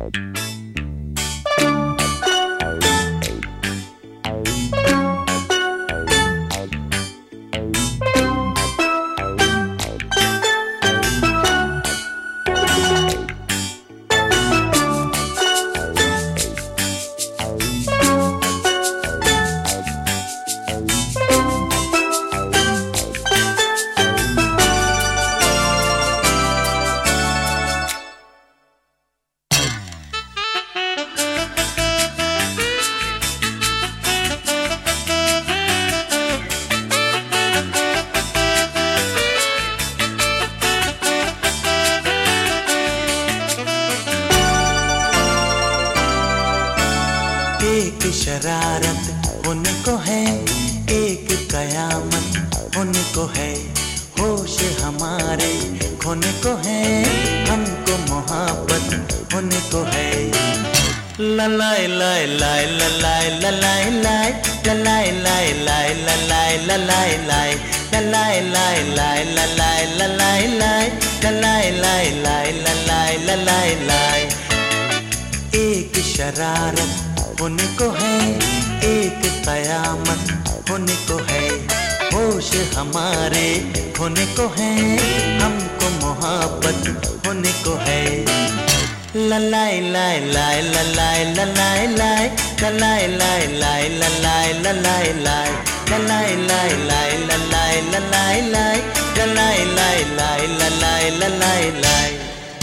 एक शरारत होने को है, एक कयामत होने को है, होश हमारे खोने को है, हमको मोहब्बत होने को है। ललाई लाई लाई ललाई ललाई लाई ललाई लाई लाई ललाई ललाई लाई ललाई लाई लाई ललाई ललाई लाई ललाई लाई लाई ललाई ललाई लाई। एक शरारत होने को है, एक कयामत होने को है, होश हमारे खोने को है, हमको मोहब्बत होने को है। ललाई लाई लाई ललाई ललाई लाई ललाई लाई लाई ललाई ललाई लाई ललाई लाई लाई ललाई ललाई लाई ललाई लाई लाई ललाई ललाई लाई।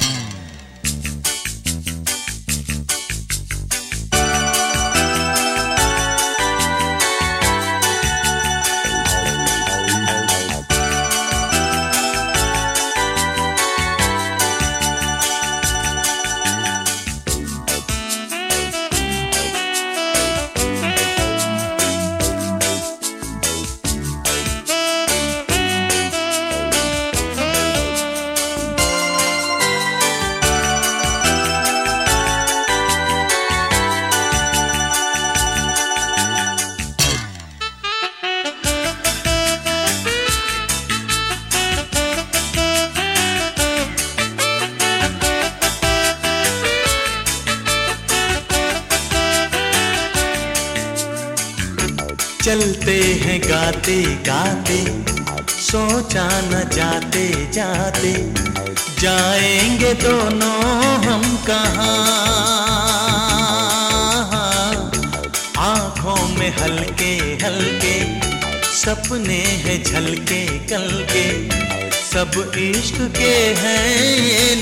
चलते हैं गाते गाते, सोचा न जाते जाते, जाएंगे दोनों हम कहाँ। आँखों में हल्के हल्के सपने हैं झलके कल के, सब इश्क के हैं ये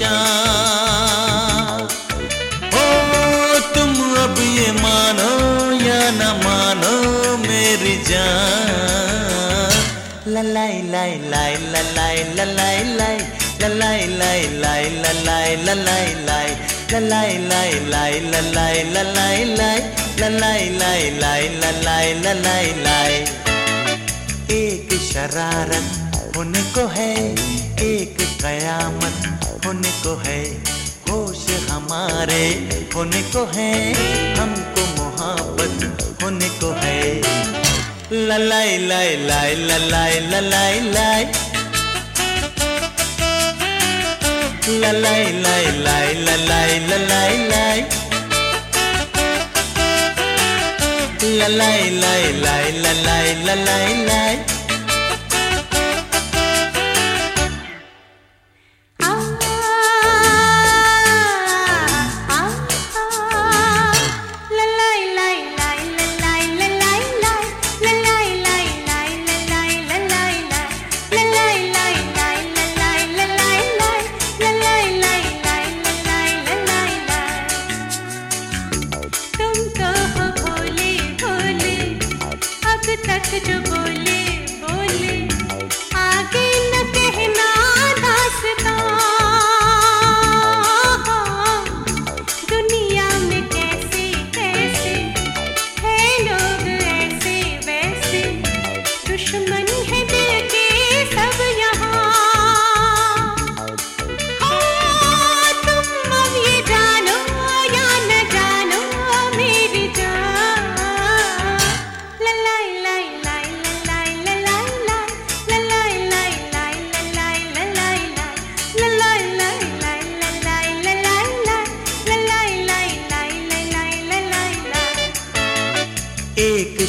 निशान। हो तुम अब ये मानो या न मानो मेरी जान। ललाई लाई लाई ललाई ललाई लाई ललाई लाई लाई ललाई ललाई लाई ललाई लाई लाई ललाई ललाई लाई ललाई लाई लाई ललाई ललाई लाई। एक शरारत होने को है, एक कयामत होने को है, होश हमारे होने को है, हमको मोहब्बत होने को है। ललाई लाई लाई ललाई ललाई लाई ललाई लाई लाई ललाई ललाई लाई ललाई लाई लाई ललाई ललाई लाई। तक जो बोले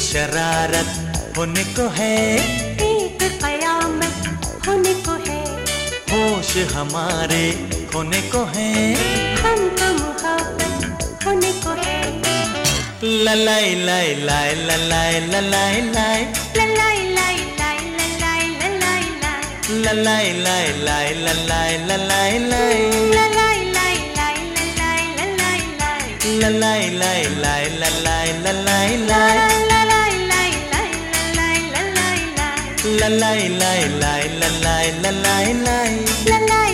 शरारत होने को है, एक कयामत होने को है, होश हमारे खोने को है, हमको मोहब्बत होने को है। ललाई लाई लाई ललाई ललाई लाई, ललाई लाई लाई ललाई ललाई लाई, ललाई लाई लाई ललाई ललाई लाई, ललाई लाई लाई ललाई ललाई लाई, ललाई लाई लाई ललाई ललाई लाई, ललाई लाई लाई ललाई ललाई लाई, ललाई लाई लाई ललाई ललाई लाई। ललाई